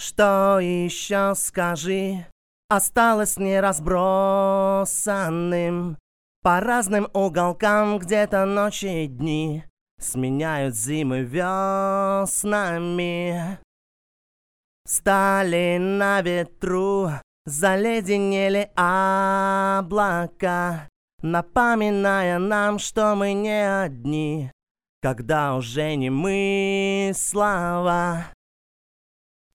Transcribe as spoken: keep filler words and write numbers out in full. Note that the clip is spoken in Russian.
Что еще скажи, осталось неразбросанным по разным уголкам, где-то ночи и дни сменяют зимы веснами. Стали на ветру, заледенели облака, напоминая нам, что мы не одни, когда уже не мы слова.